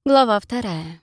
Глава 2.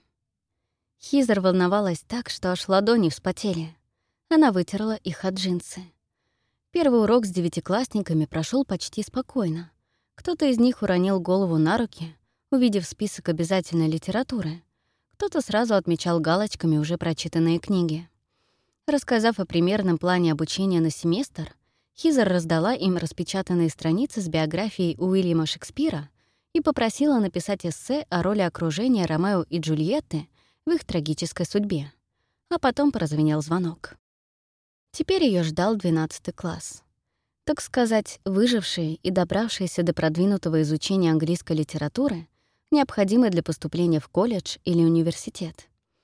Хизер волновалась так, что аж ладони вспотели. Она вытерла их от джинсы. Первый урок с девятиклассниками прошел почти спокойно. Кто-то из них уронил голову на руки, увидев список обязательной литературы. Кто-то сразу отмечал галочками уже прочитанные книги. Рассказав о примерном плане обучения на семестр, Хизер раздала им распечатанные страницы с биографией Уильяма Шекспира и попросила написать эссе о роли окружения Ромео и Джульетты в их трагической судьбе. А потом прозвенел звонок. Теперь ее ждал 12 класс. Так сказать, выжившие и добравшиеся до продвинутого изучения английской литературы, необходимой для поступления в колледж или университет.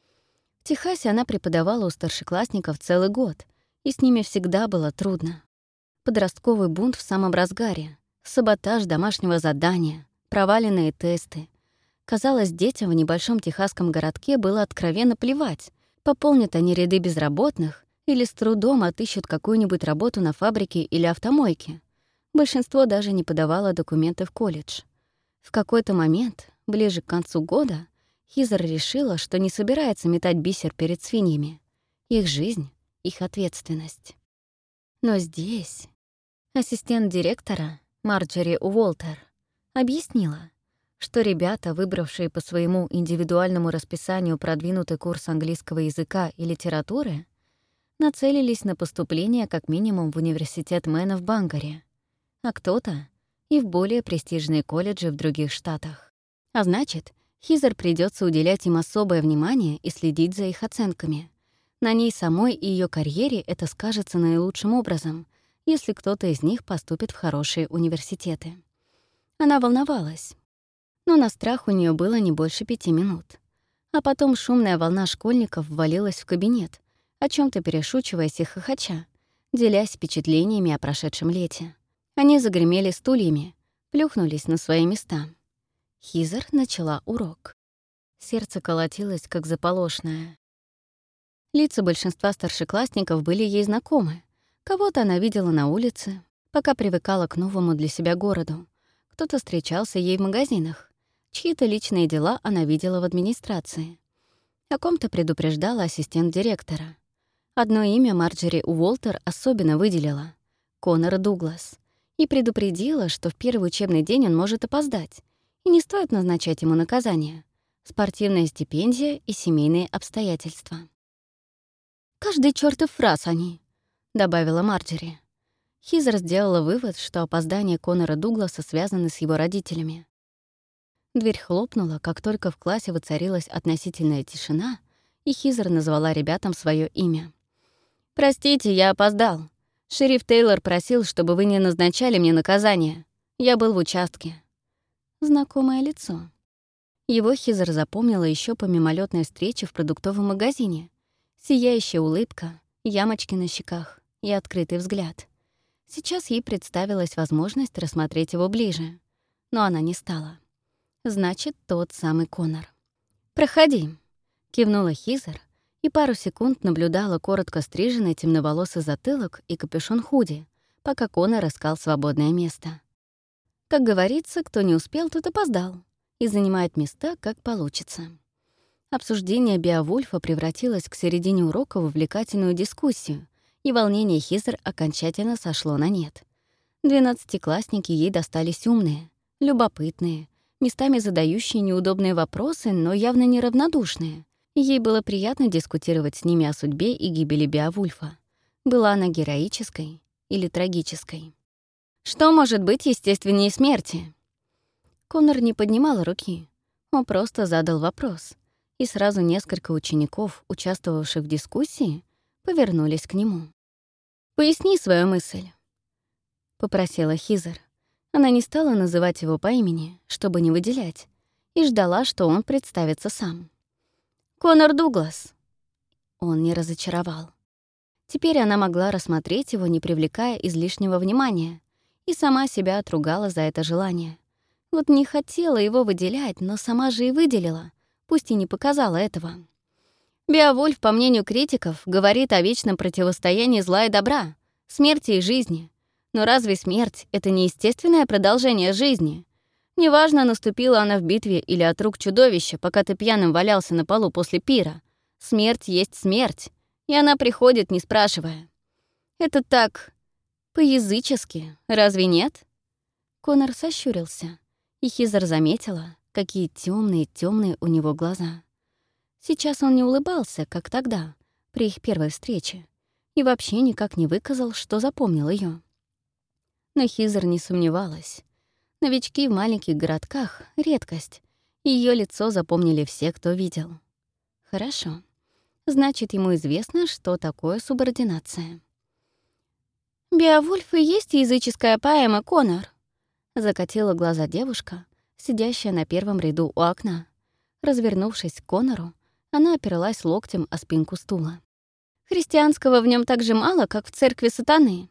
В Техасе она преподавала у старшеклассников целый год, и с ними всегда было трудно. Подростковый бунт в самом разгаре, саботаж домашнего задания, проваленные тесты. Казалось, детям в небольшом техасском городке было откровенно плевать, пополнят они ряды безработных или с трудом отыщут какую-нибудь работу на фабрике или автомойке. Большинство даже не подавало документы в колледж. В какой-то момент, ближе к концу года, Хизер решила, что не собирается метать бисер перед свиньями. Их жизнь — их ответственность. Но здесь ассистент директора, Марджери Уолтер, объяснила, что ребята, выбравшие по своему индивидуальному расписанию продвинутый курс английского языка и литературы, нацелились на поступление как минимум в университет Мэна в Бангаре, а кто-то — и в более престижные колледжи в других штатах. А значит, Хизер придется уделять им особое внимание и следить за их оценками. На ней самой и ее карьере это скажется наилучшим образом, если кто-то из них поступит в хорошие университеты. Она волновалась, но на страх у нее было не больше 5 минут. А потом шумная волна школьников ввалилась в кабинет, о чем то перешучиваясь и хохоча, делясь впечатлениями о прошедшем лете. Они загремели стульями, плюхнулись на свои места. Хизер начала урок. Сердце колотилось, как заполошное. Лица большинства старшеклассников были ей знакомы. Кого-то она видела на улице, пока привыкала к новому для себя городу. Кто-то встречался ей в магазинах. Чьи-то личные дела она видела в администрации. О ком-то предупреждала ассистент директора. Одно имя Марджери Уолтер особенно выделила — Конор Дуглас. И предупредила, что в первый учебный день он может опоздать, и не стоит назначать ему наказание — спортивная стипендия и семейные обстоятельства. «Каждый чёртов раз они», — добавила Марджери. Хизер сделала вывод, что опоздание Конора Дугласа связано с его родителями. Дверь хлопнула, как только в классе воцарилась относительная тишина, и Хизер назвала ребятам свое имя. «Простите, я опоздал. Шериф Тейлор просил, чтобы вы не назначали мне наказание. Я был в участке». Знакомое лицо. Его Хизер запомнила еще по мимолетной встрече в продуктовом магазине. Сияющая улыбка, ямочки на щеках и открытый взгляд. Сейчас ей представилась возможность рассмотреть его ближе, но она не стала. Значит, тот самый Конор. «Проходи», — кивнула Хизер и пару секунд наблюдала коротко стриженный темноволосый затылок и капюшон худи, пока Конор искал свободное место. Как говорится, кто не успел, тот опоздал, и занимает места, как получится. Обсуждение Беовульфа превратилось к середине урока в увлекательную дискуссию, и волнение Хизер окончательно сошло на нет. 12-классники ей достались умные, любопытные, местами задающие неудобные вопросы, но явно неравнодушные. Ей было приятно дискутировать с ними о судьбе и гибели Беовульфа. Была она героической или трагической? Что может быть естественнее смерти? Конор не поднимал руки. Он просто задал вопрос, и сразу несколько учеников, участвовавших в дискуссии, повернулись к нему. «Поясни свою мысль», — попросила Хизер. Она не стала называть его по имени, чтобы не выделять, и ждала, что он представится сам. «Конор Дуглас». Он не разочаровал. Теперь она могла рассмотреть его, не привлекая излишнего внимания, и сама себя отругала за это желание. Вот не хотела его выделять, но сама же и выделила, пусть и не показала этого. Беовульф, по мнению критиков, говорит о вечном противостоянии зла и добра, смерти и жизни. Но разве смерть — это не естественное продолжение жизни? Неважно, наступила она в битве или от рук чудовища, пока ты пьяным валялся на полу после пира. Смерть есть смерть, и она приходит, не спрашивая. Это так по-язычески, разве нет?» Конор сощурился, и Хизер заметила, какие темные у него глаза. Сейчас он не улыбался, как тогда, при их первой встрече, и вообще никак не выказал, что запомнил ее. Но Хизер не сомневалась. Новички в маленьких городках — редкость, и ее лицо запомнили все, кто видел. Хорошо. Значит, ему известно, что такое субординация. «Беовульф и есть языческая поэма, Конор», — закатила глаза девушка, сидящая на первом ряду у окна. Развернувшись к Конору, она опиралась локтем о спинку стула. «Христианского в нем так же мало, как в церкви сатаны».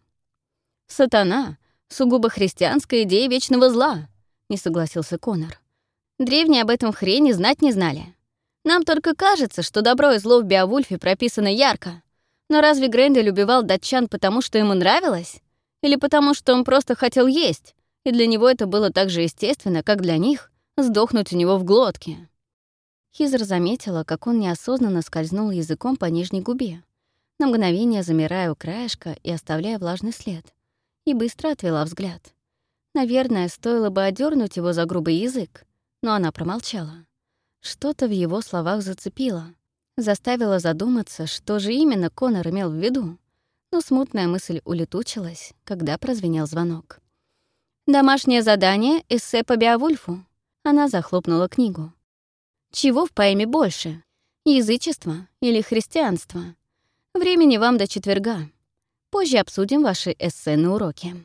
«Сатана — сугубо христианская идея вечного зла», — не согласился Конор. «Древние об этом хрени знать не знали. Нам только кажется, что добро и зло в Беовульфе прописано ярко. Но разве Грендель убивал датчан потому, что ему нравилось? Или потому, что он просто хотел есть, и для него это было так же естественно, как для них сдохнуть у него в глотке?» Хизер заметила, как он неосознанно скользнул языком по нижней губе, на мгновение замирая у краешка и оставляя влажный след, и быстро отвела взгляд. Наверное, стоило бы одернуть его за грубый язык, но она промолчала. Что-то в его словах зацепило, заставило задуматься, что же именно Конор имел в виду, но смутная мысль улетучилась, когда прозвенел звонок. «Домашнее задание, эссе по Беовульфу». Она захлопнула книгу. «Чего в поэме больше? Язычество или христианство? Времени вам до четверга. Позже обсудим ваши эссе на уроке».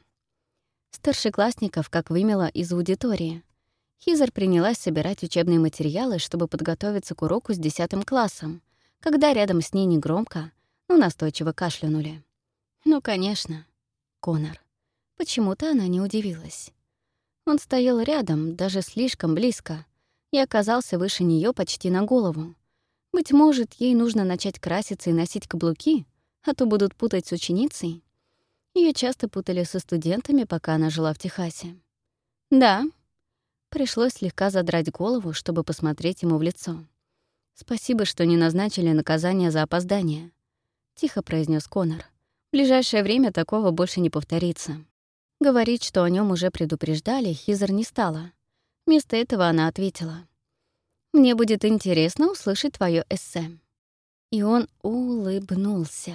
Старшеклассников как вымела из аудитории. Хизер принялась собирать учебные материалы, чтобы подготовиться к уроку с 10 классом, когда рядом с ней негромко, но настойчиво кашлянули. Ну, конечно, Конор. Почему-то она не удивилась. Он стоял рядом, даже слишком близко, и оказался выше нее почти на голову. Быть может, ей нужно начать краситься и носить каблуки, а то будут путать с ученицей. Ее часто путали со студентами, пока она жила в Техасе. «Да». Пришлось слегка задрать голову, чтобы посмотреть ему в лицо. «Спасибо, что не назначили наказание за опоздание», — тихо произнес Конор. «В ближайшее время такого больше не повторится». Говорить, что о нем уже предупреждали, Хизер не стала. Вместо этого она ответила: «Мне будет интересно услышать твое эссе». И он улыбнулся.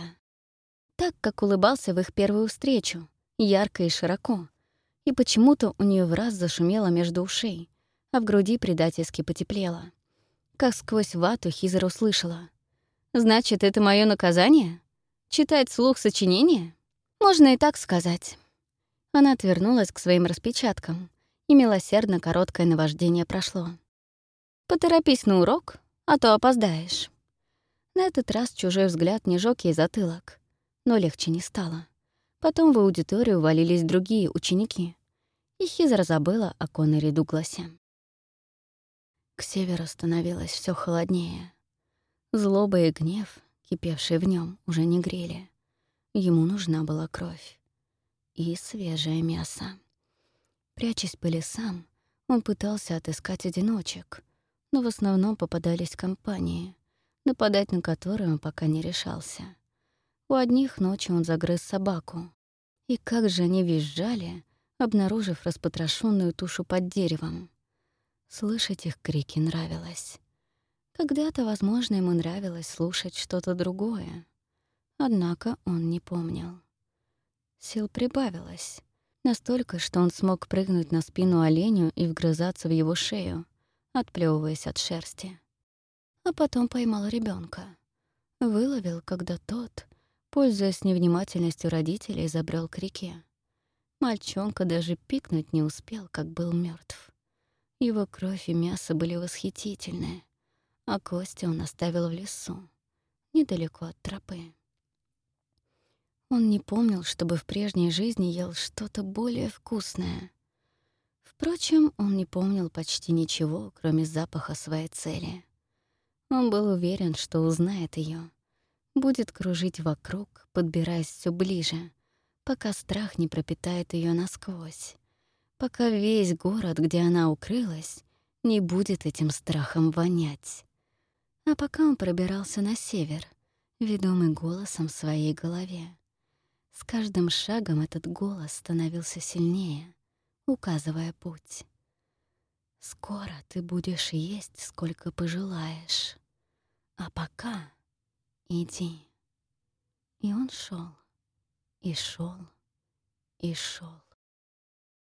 Так, как улыбался в их первую встречу, ярко и широко. И почему-то у нее в раз зашумело между ушей, а в груди предательски потеплело. Как сквозь вату Хизер услышала: «Значит, это мое наказание? Читать вслух сочинение? Можно и так сказать». Она отвернулась к своим распечаткам, и милосердно короткое наваждение прошло. «Поторопись на урок, а то опоздаешь». На этот раз чужой взгляд не жёг ей затылок, но легче не стало. Потом в аудиторию валились другие ученики, и Хизер забыла о Коноре Дугласе. К северу становилось все холоднее. Злоба и гнев, кипевшие в нем, уже не грели. Ему нужна была кровь и свежее мясо. Прячась по лесам, он пытался отыскать одиночек, но в основном попадались компании, нападать на которые он пока не решался. У одних ночью он загрыз собаку. И как же они визжали, обнаружив распотрошенную тушу под деревом. Слышать их крики нравилось. Когда-то, возможно, ему нравилось слушать что-то другое. Однако он не помнил. Сил прибавилось. Настолько, что он смог прыгнуть на спину оленю и вгрызаться в его шею, отплёвываясь от шерсти. А потом поймал ребенка. Выловил, когда тот, пользуясь невнимательностью родителей, забрел к реке. Мальчонка даже пикнуть не успел, как был мертв. Его кровь и мясо были восхитительные, а кости он оставил в лесу, недалеко от тропы. Он не помнил, чтобы в прежней жизни ел что-то более вкусное. Впрочем, он не помнил почти ничего, кроме запаха своей цели. Он был уверен, что узнает ее, будет кружить вокруг, подбираясь все ближе, пока страх не пропитает ее насквозь, пока весь город, где она укрылась, не будет этим страхом вонять. А пока он пробирался на север, ведомый голосом в своей голове. С каждым шагом этот голос становился сильнее, указывая путь. «Скоро ты будешь есть, сколько пожелаешь. А пока иди». И он шел, и шел, и шел.